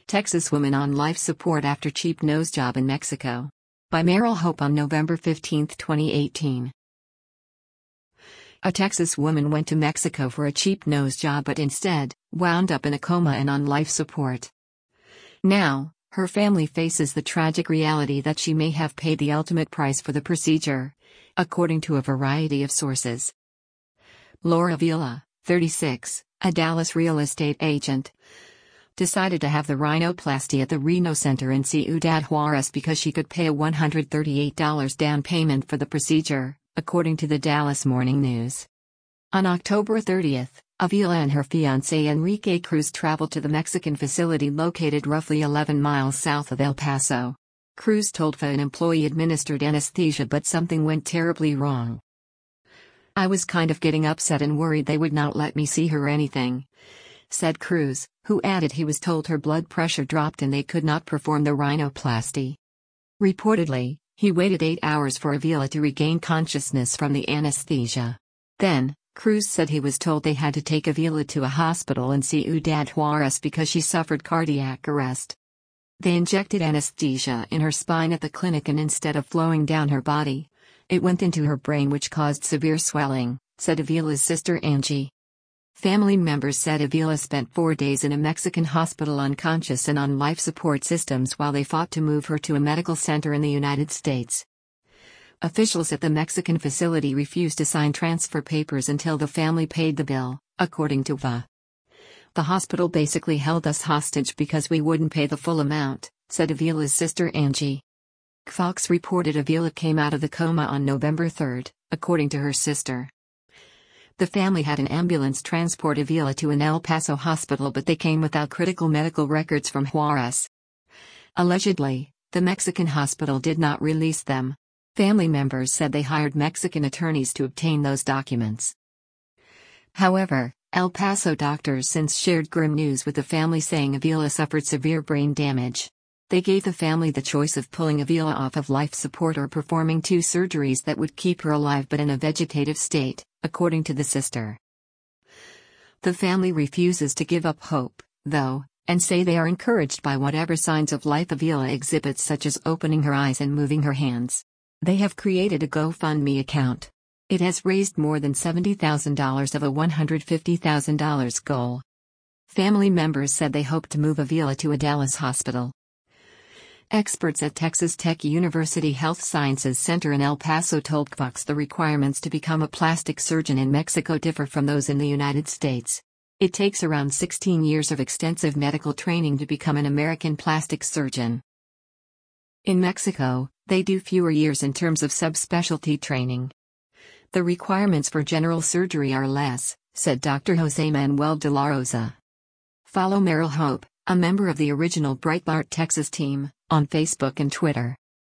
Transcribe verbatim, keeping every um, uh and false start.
Texas woman on life support after cheap nose job in Mexico. By Meryl Hope on November fifteenth, twenty eighteen. A Texas woman went to Mexico for a cheap nose job but instead wound up in a coma and on life support. Now, her family faces the tragic reality that she may have paid the ultimate price for the procedure, according to a variety of sources. Laura Avila, thirty-six, a Dallas real estate agent, decided to have the rhinoplasty at the Reno Center in Ciudad Juarez because she could pay a one hundred thirty-eight dollars down payment for the procedure, according to the Dallas Morning News. On October thirtieth, Avila and her fiancé Enrique Cruz traveled to the Mexican facility located roughly eleven miles south of El Paso. Cruz told F A an employee administered anesthesia but something went terribly wrong. "I was kind of getting upset and worried they would not let me see her or anything," said Cruz, who added he was told her blood pressure dropped and they could not perform the rhinoplasty. Reportedly, he waited eight hours for Avila to regain consciousness from the anesthesia. Then, Cruz said he was told they had to take Avila to a hospital in Ciudad Juarez because she suffered cardiac arrest. They injected anesthesia in her spine at the clinic and instead of flowing down her body, it went into her brain which caused severe swelling, said Avila's sister Angie. Family members said Avila spent four days in a Mexican hospital unconscious and on life support systems while they fought to move her to a medical center in the United States. Officials at the Mexican facility refused to sign transfer papers until the family paid the bill, according to V A. "The hospital basically held us hostage because we wouldn't pay the full amount," said Avila's sister Angie. Fox reported Avila came out of the coma on November third, according to her sister. The family had an ambulance transport Avila to an El Paso hospital but they came without critical medical records from Juarez. Allegedly, the Mexican hospital did not release them. Family members said they hired Mexican attorneys to obtain those documents. However, El Paso doctors since shared grim news with the family saying Avila suffered severe brain damage. They gave the family the choice of pulling Avila off of life support or performing two surgeries that would keep her alive but in a vegetative state, according to the sister. The family refuses to give up hope, though, and say they are encouraged by whatever signs of life Avila exhibits such as opening her eyes and moving her hands. They have created a GoFundMe account. It has raised more than seventy thousand dollars of a one hundred fifty thousand dollars goal. Family members said they hope to move Avila to a Dallas hospital. Experts at Texas Tech University Health Sciences Center in El Paso told Fox the requirements to become a plastic surgeon in Mexico differ from those in the United States. It takes around sixteen years of extensive medical training to become an American plastic surgeon. In Mexico, they do fewer years in terms of subspecialty training. The requirements for general surgery are less, said Doctor Jose Manuel de la Rosa. Follow Meryl Hope, a member of the original Breitbart Texas team, on Facebook and Twitter.